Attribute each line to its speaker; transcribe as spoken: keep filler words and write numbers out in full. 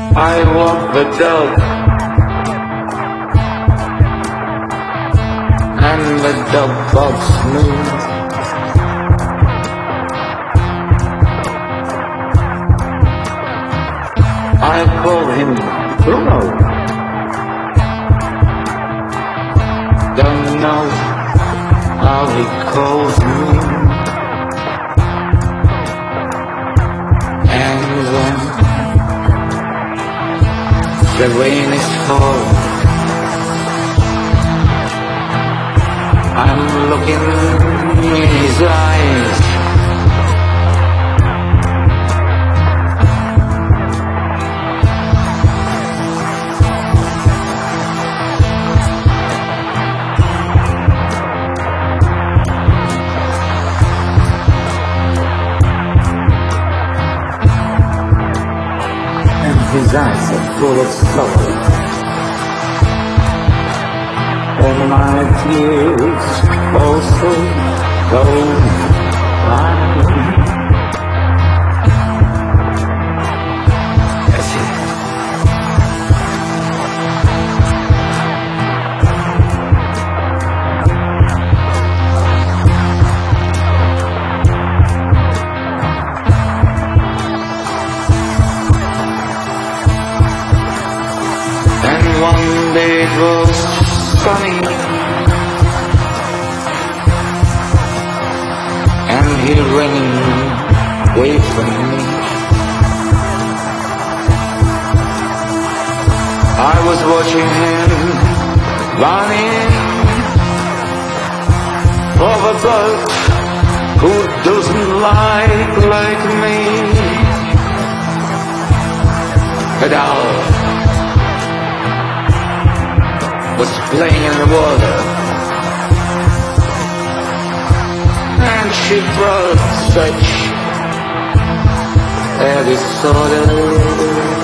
Speaker 1: I walk the dog, and the dog barks me. I call him Bruno. Don't know how he calls me. And when the rain is falling, I'm looking in his eyes. His eyes are full of sorrow, and my tears also go by. That's it. One day it was sunny, and he ran away from me. I was watching him running for a bird who doesn't like like me. But I was playing in the water, and she brought such a disorder.